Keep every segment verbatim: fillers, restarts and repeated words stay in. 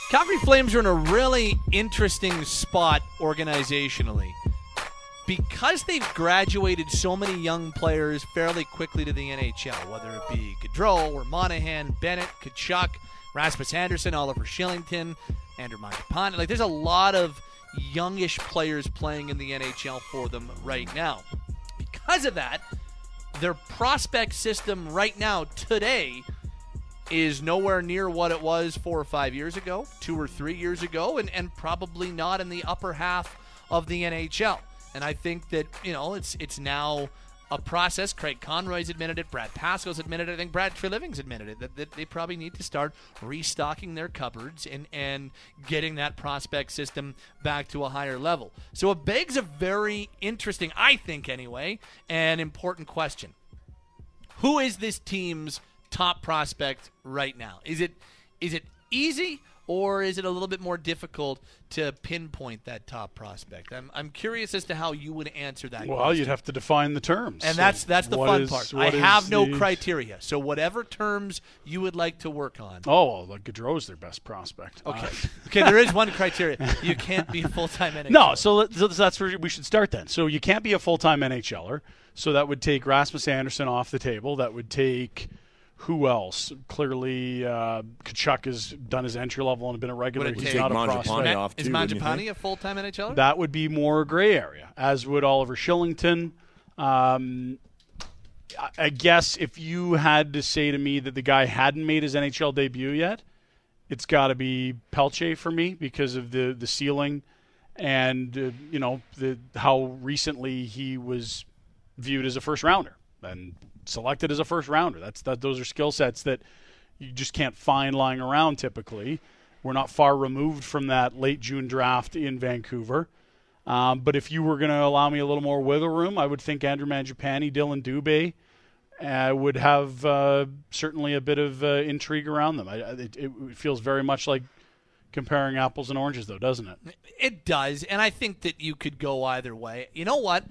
Calgary Flames are in a really interesting spot organizationally. Because they've graduated so many young players fairly quickly to the N H L, whether it be Gaudreau or Monahan, Bennett, Tkachuk, Rasmus Anderson, Oliver Shillington, Andrew Mangiapane. Like, there's a lot of youngish players playing in the N H L for them right now. Because of that, their prospect system right now, today, is nowhere near what it was four or five years ago, two or three years ago, and, and probably not in the upper half of the N H L. And I think that, you know, it's it's now a process. Craig Conroy's admitted it. Brad Pascal's admitted it. I think Brad Treliving's admitted it, that, that they probably need to start restocking their cupboards and, and getting that prospect system back to a higher level. So it begs a very interesting, I think anyway, and important question. Who is this team's top prospect right now? Is it is it easy, or is it a little bit more difficult to pinpoint that top prospect? I'm I'm curious as to how you would answer that well, question. You'd have to define the terms. And that's that's the fun is, part. I have no the... criteria. So whatever terms you would like to work on. Oh, well, like Gaudreau's their best prospect. Okay. Uh, okay, there is one criteria. You can't be a full-time N H L. No, so, let, so that's where we should start then. So you can't be a full-time N H L er. So that would take Rasmus Anderson off the table. That would take... Who else? Clearly, uh, Tkachuk has done his entry level and been a regular. He's not a prospect. Off is too, Mangiapane a full-time N H L er? That would be more gray area, as would Oliver Shillington. Um, I guess if you had to say to me that the guy hadn't made his N H L debut yet, it's got to be Pelche for me because of the, the ceiling and uh, you know the how recently he was viewed as a first-rounder and selected as a first rounder. That's that. Those are skill sets that you just can't find lying around typically. We're not far removed from that late June draft in Vancouver. Um, but if you were going to allow me a little more wiggle room, I would think Andrew Mangiapane, Dylan Dubé uh, would have uh, certainly a bit of uh, intrigue around them. I, it, it feels very much like comparing apples and oranges, though, doesn't it? It does, and I think that you could go either way. You know what?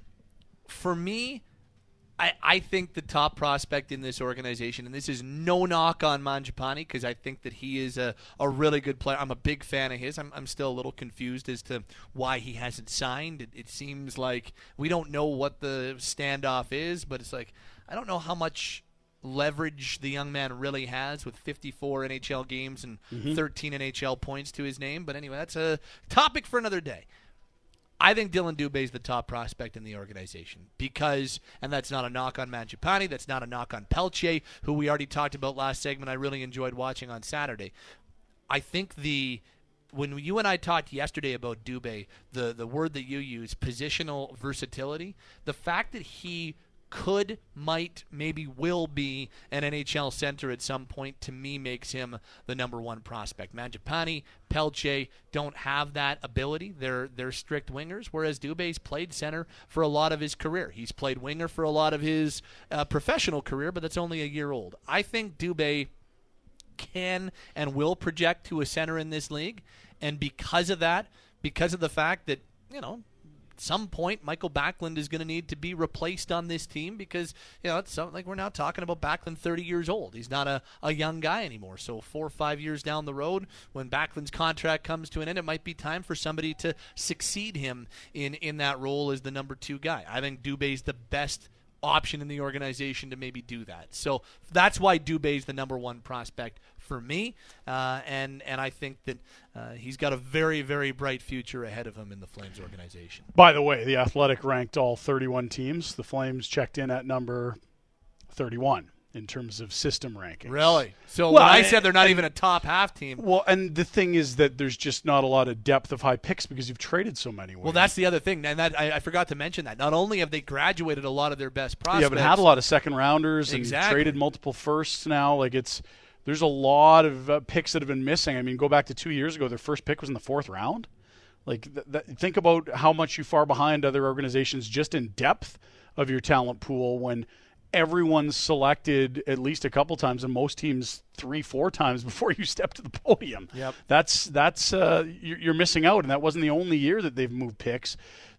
For me, I, I think the top prospect in this organization, and this is no knock on Mangiapane because I think that he is a, a really good player. I'm a big fan of his. I'm, I'm still a little confused as to why he hasn't signed. It, it seems like we don't know what the standoff is, but it's like I don't know how much leverage the young man really has with fifty-four N H L games and mm-hmm. thirteen N H L points to his name. But anyway, that's a topic for another day. I think Dylan Dubé is the top prospect in the organization because, and that's not a knock on Mangiapane, that's not a knock on Pelche, who we already talked about last segment. I really enjoyed watching on Saturday. I think the when you and I talked yesterday about Dubé, the the word that you use, positional versatility, the fact that he could, might, maybe will be an N H L center at some point, to me, makes him the number one prospect. Mangiapane, Pelche don't have that ability. They're they're strict wingers, whereas Dubé's played center for a lot of his career. He's played winger for a lot of his uh, professional career, but that's only a year old. I think Dubé can and will project to a center in this league, and because of that, because of the fact that, you know, at some point, Michael Backlund is going to need to be replaced on this team because, you know, it's something like we're now talking about Backlund thirty years old. He's not a, a young guy anymore. So four or five years down the road, when Backlund's contract comes to an end, it might be time for somebody to succeed him in, in that role as the number two guy. I think Dubé's the best option in the organization to maybe do that. So that's why Dubé's the number one prospect for me, uh, and and I think that uh, he's got a very, very bright future ahead of him in the Flames organization. By the way, the Athletic ranked all thirty-one teams. The Flames checked in at number thirty-one in terms of system rankings. Really? So well, when I and, said they're not and, even a top half team. Well, and the thing is that there's just not a lot of depth of high picks because you've traded so many. Well, that's the other thing, and that I, I forgot to mention that. Not only have they graduated a lot of their best prospects. Yeah, but had a lot of second rounders and exactly. traded multiple firsts now. Like it's there's a lot of uh, picks that have been missing. I mean, go back to two years ago, their first pick was in the fourth round. Like th- th- think about how much you far behind other organizations just in depth of your talent pool when everyone's selected at least a couple times, and most teams three, four times before you step to the podium. Yep. That's that's uh, you're, you're missing out, and that wasn't the only year that they've moved picks.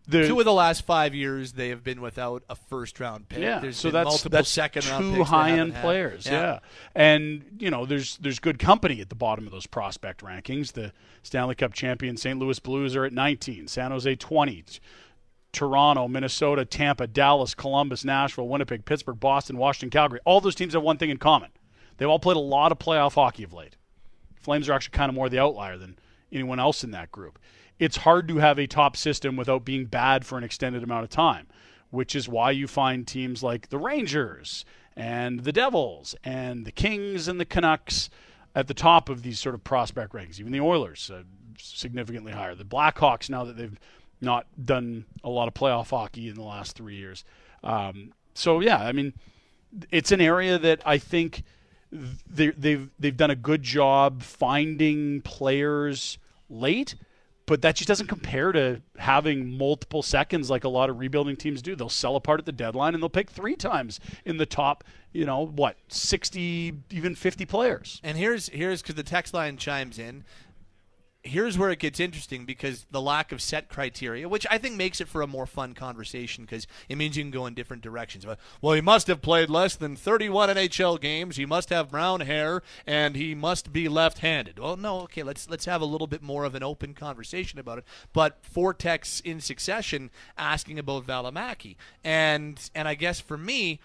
the, two of the last five years they have been without a first round pick. Yeah, There's so been that's multiple that's second round two picks high they end haven't had. players. Yeah. Yeah. and you know there's there's good company at the bottom of those prospect rankings. The Stanley Cup champion Saint Louis Blues are at nineteen, San Jose twenty, Toronto, Minnesota, Tampa, Dallas, Columbus, Nashville, Winnipeg, Pittsburgh, Boston, Washington, Calgary. All those teams have one thing in common: they've all played a lot of playoff hockey of late. Flames are actually kind of more the outlier than anyone else in that group. It's hard to have a top system without being bad for an extended amount of time, which is why you find teams like the Rangers and the Devils and the Kings and the Canucks at the top of these sort of prospect rankings. Even the Oilers uh, significantly higher. The Blackhawks, now that they've not done a lot of playoff hockey in the last three years. Um, so, yeah, I mean, it's an area that I think they, they've they've done a good job finding players late. But that just doesn't compare to having multiple seconds like a lot of rebuilding teams do. They'll sell apart at the deadline, and they'll pick three times in the top, you know, what, sixty, even fifty players. And here's here's because the text line chimes in. Here's where it gets interesting, because the lack of set criteria, which I think makes it for a more fun conversation, because it means you can go in different directions. Well, he must have played less than thirty-one N H L games. He must have brown hair, and he must be left-handed. Well, no, okay, let's let's have a little bit more of an open conversation about it. But four texts in succession asking about Valimaki, and and I guess for me,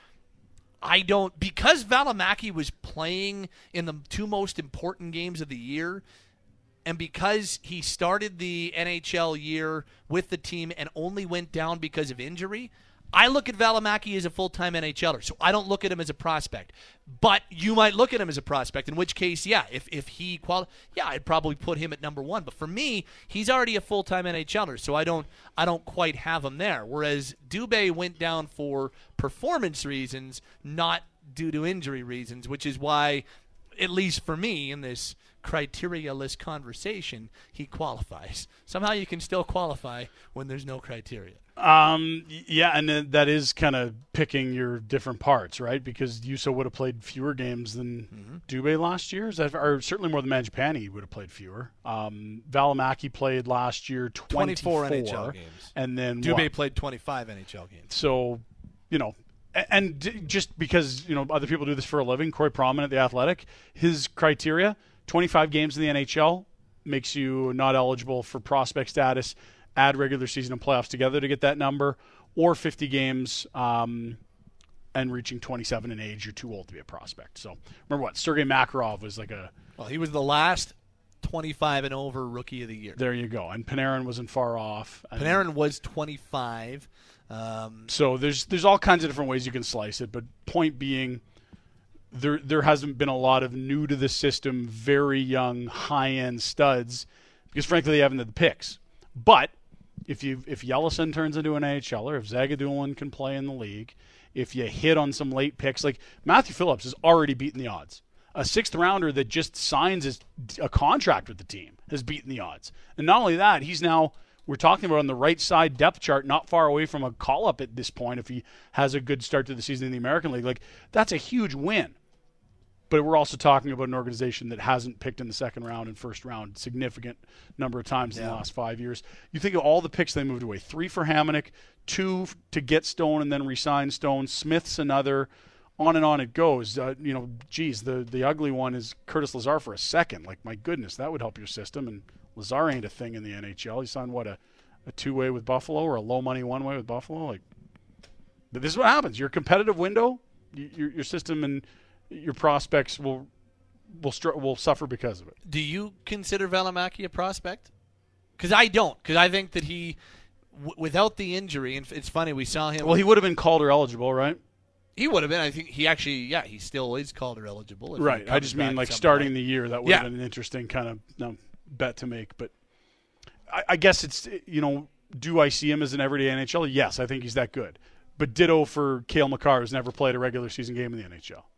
I don't, because Valimaki was playing in the two most important games of the year. And because he started the N H L year with the team and only went down because of injury, I look at Valimaki as a full-time NHLer. So I don't look at him as a prospect. But you might look at him as a prospect, in which case, yeah, if, if he quali- yeah, I'd probably put him at number one. But for me, he's already a full-time NHLer, so I don't I don't quite have him there. Whereas Dubé went down for performance reasons, not due to injury reasons, which is why, at least for me, in this criteria-less conversation, he qualifies. Somehow you can still qualify when there's no criteria. Um, yeah, and that is kind of picking your different parts, right? Because Juuso would have played fewer games than mm-hmm. Dubé last year, that, or certainly more than Mangiapane would have played fewer. Um, Valimaki played last year twenty-four, twenty-four N H L games. And then Dubé what? played twenty-five N H L games. So, you know, and just because, you know, other people do this for a living, Corey Promen at The Athletic, his criteria, twenty-five games in the N H L makes you not eligible for prospect status. Add regular season and playoffs together to get that number, or fifty games um, and reaching twenty-seven in age, you're too old to be a prospect. So remember what? Sergei Makarov was like a... Well, he was the last twenty-five and over rookie of the year. There you go. And Panarin wasn't far off. Panarin and, was twenty-five. Um, so there's there's all kinds of different ways you can slice it, but point being, there there hasn't been a lot of new to the system, very young, high-end studs, because frankly they haven't had the picks. But if you if Yellison turns into an NHLer, if Zagadulin can play in the league, if you hit on some late picks, like Matthew Phillips has already beaten the odds. A sixth rounder that just signs his, a contract with the team has beaten the odds. And not only that, he's now, we're talking about on the right side depth chart, not far away from a call-up at this point if he has a good start to the season in the American League. Like, that's a huge win. But we're also talking about an organization that hasn't picked in the second round and first round significant number of times yeah. in the last five years. You think of all the picks they moved away. Three for Hamonic, two to get Stone and then re-sign Stone. Smith's another. On and on it goes. Uh, you know, geez, the, the ugly one is Curtis Lazar for a second. Like, my goodness, that would help your system. And Lazar ain't a thing in the N H L. He signed, what, a, a two-way with Buffalo or a low-money one-way with Buffalo? Like, but this is what happens. Your competitive window, your, your system and your prospects will will str- will suffer because of it. Do you consider Valimaki a prospect? Because I don't. Because I think that he, w- without the injury, and it's funny, we saw him. Well, he would have been Calder eligible, right? He would have been. I think he actually, yeah, he still is Calder eligible. Right. I just mean like starting point. the year. That would yeah. have been an interesting kind of no, bet to make. But I, I guess it's, you know, do I see him as an everyday N H L? Yes, I think he's that good. But ditto for Cale Makar, who's never played a regular season game in the N H L.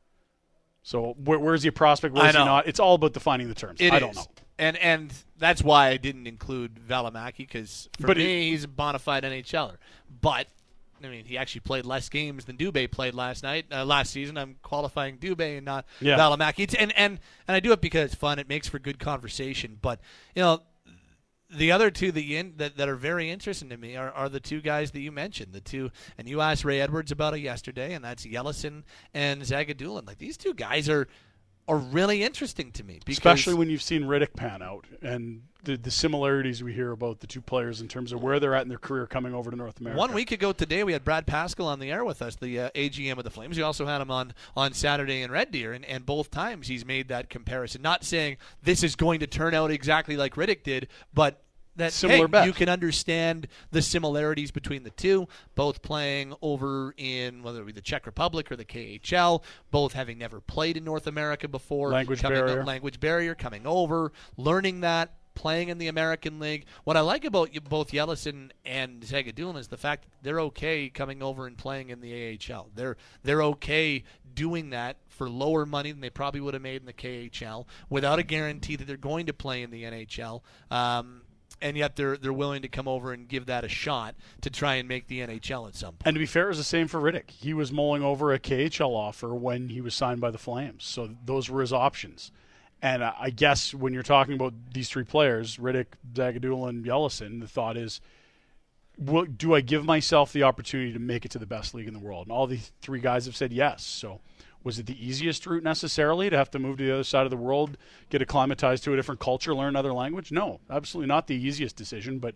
So where, where's he a prospect? Where's he not? It's all about defining the terms. It I is. don't know. And and that's why I didn't include Valimaki, because for but me, it, he's a bona fide NHLer. But, I mean, he actually played less games than Dubé played last night, uh, last season. I'm qualifying Dubé and not yeah. Valimaki. It's, and, and, and I do it because it's fun. It makes for good conversation. But, you know, the other two that, you in, that that are very interesting to me are, are the two guys that you mentioned. The two, and you asked Ray Edwards about it yesterday, and that's Yellison and Zagadulin. Like these two guys are are really interesting to me, because especially when you've seen Riddick pan out and the the similarities we hear about the two players in terms of where they're at in their career coming over to North America. One week ago today, we had Brad Pascal on the air with us, the uh, A G M of the Flames. We also had him on, on Saturday in Red Deer, and, and both times he's made that comparison. Not saying this is going to turn out exactly like Riddick did, but that Similar hey, bet. you can understand the similarities between the two, both playing over in whether it be the Czech Republic or the K H L, both having never played in North America before. Language coming barrier. Up, language barrier, coming over, learning that, playing in the American League. What I like about both Yellison and Zagadulin is the fact that they're okay coming over and playing in the A H L. They're they're okay doing that for lower money than they probably would have made in the K H L, without a guarantee that they're going to play in the N H L. Um, and yet they're they're willing to come over and give that a shot to try and make the N H L at some point. And to be fair, it was the same for Riddick. He was mulling over a K H L offer when he was signed by the Flames, so those were his options. And I guess when you're talking about these three players, Riddick, Zagadulin, and Yellison, the thought is, will, do I give myself the opportunity to make it to the best league in the world? And all the three guys have said yes. So was it the easiest route necessarily to have to move to the other side of the world, get acclimatized to a different culture, learn another language? No, absolutely not the easiest decision. But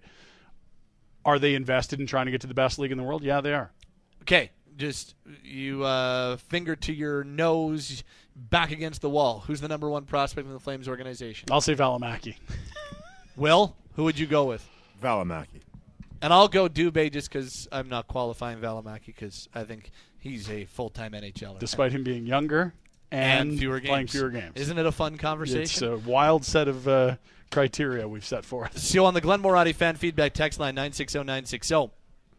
are they invested in trying to get to the best league in the world? Yeah, they are. Okay, just you uh, finger to your nose, back against the wall. Who's the number one prospect in the Flames organization? I'll say Valimaki. Will, who would you go with? Valimaki. And I'll go Dubé just because I'm not qualifying Valimaki because I think he's a full-time N H L er. Despite him being younger and, and fewer playing games. fewer games. Isn't it a fun conversation? It's a wild set of uh, criteria we've set forth. So on the Glenn Morati fan feedback text line, nine six zero nine six zero,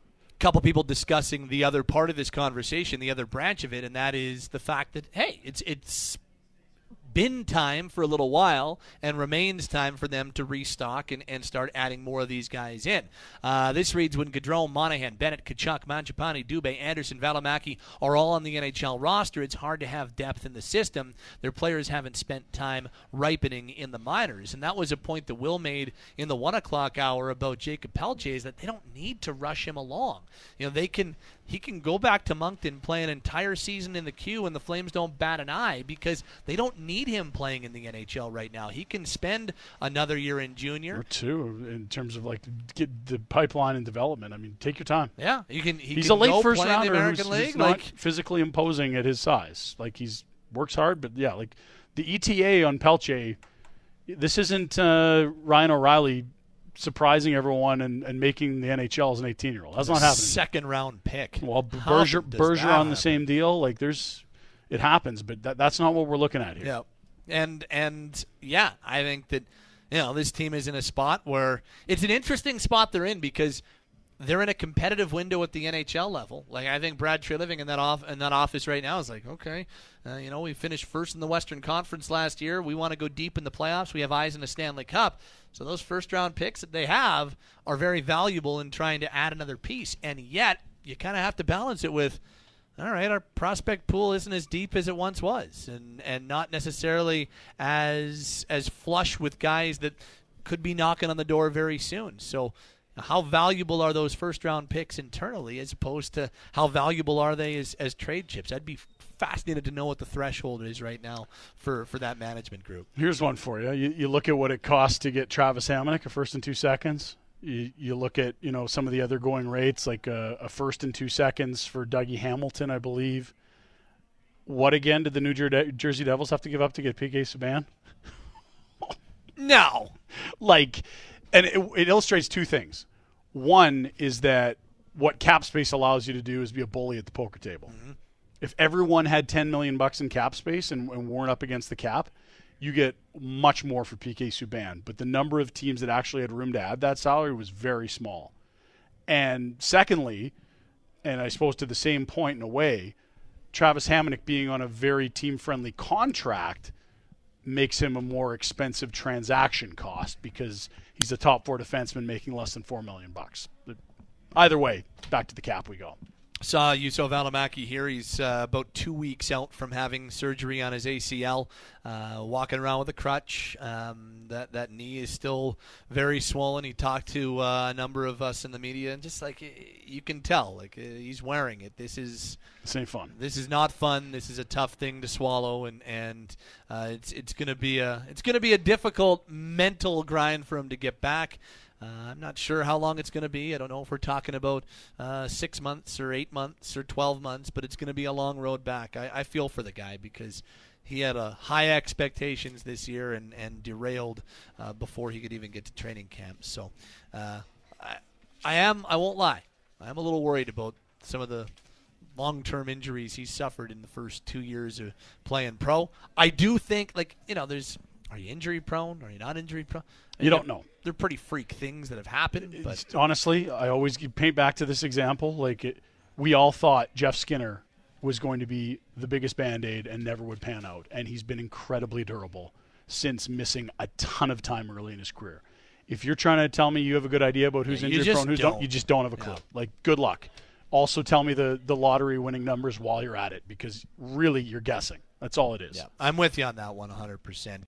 a couple people discussing the other part of this conversation, the other branch of it, and that is the fact that, hey, it's it's been time for a little while and remains time for them to restock and, and start adding more of these guys in. Uh, this reads, when Gaudreau, Monahan, Bennett, Tkachuk, Mangiapane, Dubé, Anderson, Valimaki are all on the N H L roster, it's hard to have depth in the system. Their players haven't spent time ripening in the minors. And that was a point that Will made in the one o'clock hour about Jacob Pelche, is that they don't need to rush him along. You know, they can... He can go back to Moncton, play an entire season in the queue, and the Flames don't bat an eye because they don't need him playing in the N H L right now. He can spend another year in junior. Or two, in terms of like get the pipeline and development. I mean, take your time. Yeah, you can. He he's can a late go first play in rounder the American who's, League. who's like, not physically imposing at his size. Like he's works hard, but yeah, like the E T A on Pelche. This isn't uh, Ryan O'Reilly surprising everyone and, and making the N H L as an eighteen-year-old. That's not happening. Second round pick. Well, How Berger, does Berger that on happen? the same deal. Like there's, it happens, but that, that's not what we're looking at here. Yeah, and and yeah, I think that you know this team is in a spot where it's an interesting spot they're in because they're in a competitive window at the N H L level. Like I think Brad Treliving in that off in that office right now is like, okay, uh, you know, we finished first in the Western Conference last year. We want to go deep in the playoffs. We have eyes in the Stanley Cup. So those first round picks that they have are very valuable in trying to add another piece. And yet you kind of have to balance it with, all right, our prospect pool isn't as deep as it once was, and and not necessarily as as flush with guys that could be knocking on the door very soon. So how valuable are those first-round picks internally as opposed to how valuable are they as, as trade chips? I'd be fascinated to know what the threshold is right now for, for that management group. Here's one for you. you. You look at what it costs to get Travis Hamonic a first and two seconds. You, you look at you know some of the other going rates, like a, a first and two seconds for Dougie Hamilton, I believe. What, again, did the New Jer- Jersey Devils have to give up to get P K Subban? No. Like, and it, it illustrates two things. One is that what cap space allows you to do is be a bully at the poker table. Mm-hmm. If everyone had ten million bucks in cap space and, and weren't up against the cap, you get much more for P K Subban. But the number of teams that actually had room to add that salary was very small. And secondly, and I suppose to the same point in a way, Travis Hamonic being on a very team-friendly contract makes him a more expensive transaction cost because he's a top four defenseman making less than four million bucks. Either way, back to the cap we go. Saw Juuso Välimäki here. He's uh, about two weeks out from having surgery on his A C L, uh, walking around with a crutch. Um, that that knee is still very swollen. He talked to uh, a number of us in the media, and just like you can tell, like uh, he's wearing it. This is this ain't fun. This is not fun. This is a tough thing to swallow, and and uh, it's it's gonna be a it's gonna be a difficult mental grind for him to get back. Uh, I'm not sure how long it's going to be. I don't know if we're talking about uh, six months or eight months or twelve months, but it's going to be a long road back. I, I feel for the guy because he had a high expectations this year and, and derailed uh, before he could even get to training camp. So uh, I, I am, I won't lie, I'm a little worried about some of the long-term injuries he suffered in the first two years of playing pro. I do think, like, you know, there's, are you injury prone? Are you not injury prone? You don't know. They're pretty freak things that have happened. But honestly, I always paint back to this example. Like it, we all thought Jeff Skinner was going to be the biggest Band-Aid and never would pan out, and he's been incredibly durable since missing a ton of time early in his career. If you're trying to tell me you have a good idea about who's yeah, injury prone, who's don't. don't, you just don't have a clue. Yeah. Like, good luck. Also, tell me the the lottery winning numbers while you're at it, because really you're guessing. That's all it is. Yeah, I'm with you on that one, one hundred percent.